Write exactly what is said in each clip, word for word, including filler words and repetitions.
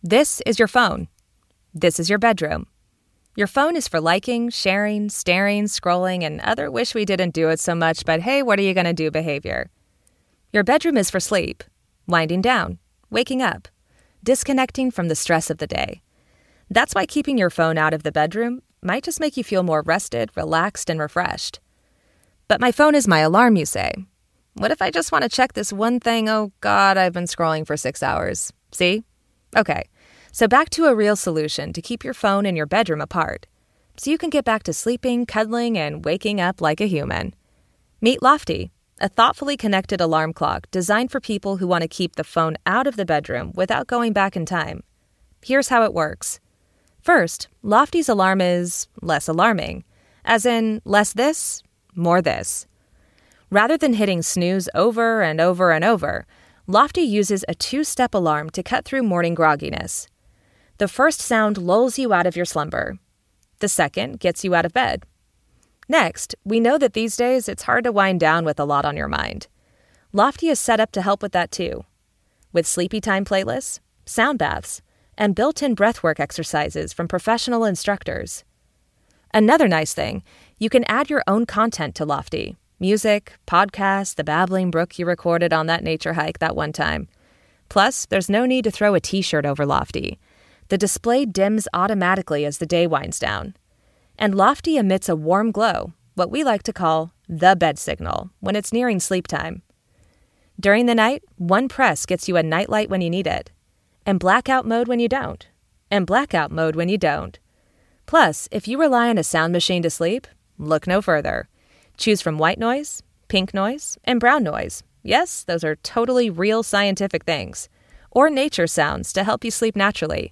This is your phone. This is your bedroom. Your phone is for liking, sharing, staring, scrolling, and other wish we didn't do it so much, but hey, what are you going to do behavior. Your bedroom is for sleep, winding down, waking up, disconnecting from the stress of the day. That's why keeping your phone out of the bedroom might just make you feel more rested, relaxed, and refreshed. But my phone is my alarm, you say. What if I just want to check this one thing? Oh God, I've been scrolling for six hours. See? Okay, so back to a real solution to keep your phone and your bedroom apart, so you can get back to sleeping, cuddling, and waking up like a human. Meet Lofty, a thoughtfully connected alarm clock designed for people who want to keep the phone out of the bedroom without going back in time. Here's how it works. First, Lofty's alarm is less alarming, as in less this, more this. Rather than hitting snooze over and over and over, Lofty uses a two-step alarm to cut through morning grogginess. The first sound lulls you out of your slumber. The second gets you out of bed. Next, we know that these days it's hard to wind down with a lot on your mind. Lofty is set up to help with that too, with sleepy time playlists, sound baths, and built-in breathwork exercises from professional instructors. Another nice thing, you can add your own content to Lofty. Music, podcasts, the babbling brook you recorded on that nature hike that one time. Plus, there's no need to throw a t-shirt over Lofty. The display dims automatically as the day winds down. And Lofty emits a warm glow, what we like to call the bed signal, when it's nearing sleep time. During the night, one press gets you a nightlight when you need it, and blackout mode when you don't, and blackout mode when you don't. Plus, if you rely on a sound machine to sleep, look no further. Choose from white noise, pink noise, and brown noise. Yes, those are totally real scientific things. Or nature sounds to help you sleep naturally.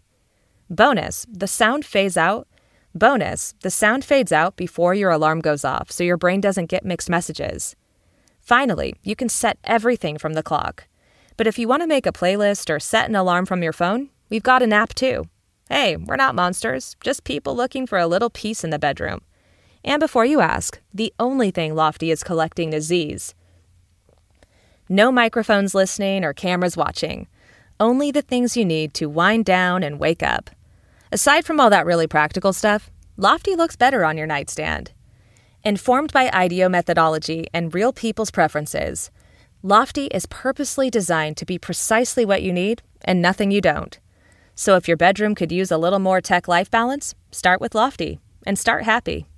Bonus, the sound fades out. Bonus, the sound fades out before your alarm goes off so your brain doesn't get mixed messages. Finally, you can set everything from the clock. But if you want to make a playlist or set an alarm from your phone, we've got an app too. Hey, we're not monsters, just people looking for a little peace in the bedroom. And before you ask, the only thing Lofty is collecting is Z's. No microphones listening or cameras watching. Only the things you need to wind down and wake up. Aside from all that really practical stuff, Lofty looks better on your nightstand. Informed by IDEO methodology and real people's preferences, Lofty is purposely designed to be precisely what you need and nothing you don't. So if your bedroom could use a little more tech life balance, start with Lofty and start happy.